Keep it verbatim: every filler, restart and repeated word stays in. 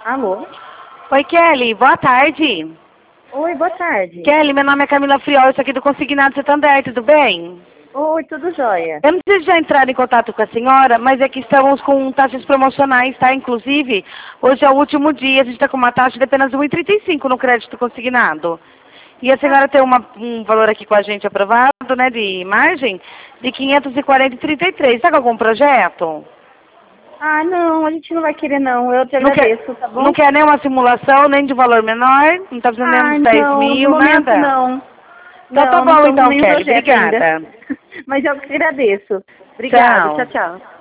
Alô? Oi, Kelly, boa tarde. Oi, boa tarde. Kelly, meu nome é Camila Friol, eu sou aqui do Consignado Santander, tudo bem? Oi, tudo jóia. Eu não preciso já entrar em contato com a senhora, mas é que estamos com taxas promocionais, tá? Inclusive, hoje é o último dia, a gente está com uma taxa de apenas um vírgula trinta e cinco no crédito consignado. E a senhora tem uma, um valor aqui com a gente aprovado, né, de margem, de quinhentos e quarenta e trinta e três. Está com algum projeto? Ah, não, a gente não vai querer não, eu te Não agradeço, quer, tá bom? não quer nenhuma simulação, nem de valor menor? Não está precisando nem Ah, uns dez não, mil, no momento nada? não. Então tá Não, não bom estamos com então, nenhum Kelly. projeto ainda. Obrigada. Mas eu que agradeço. Obrigada, Tchau. tchau, tchau.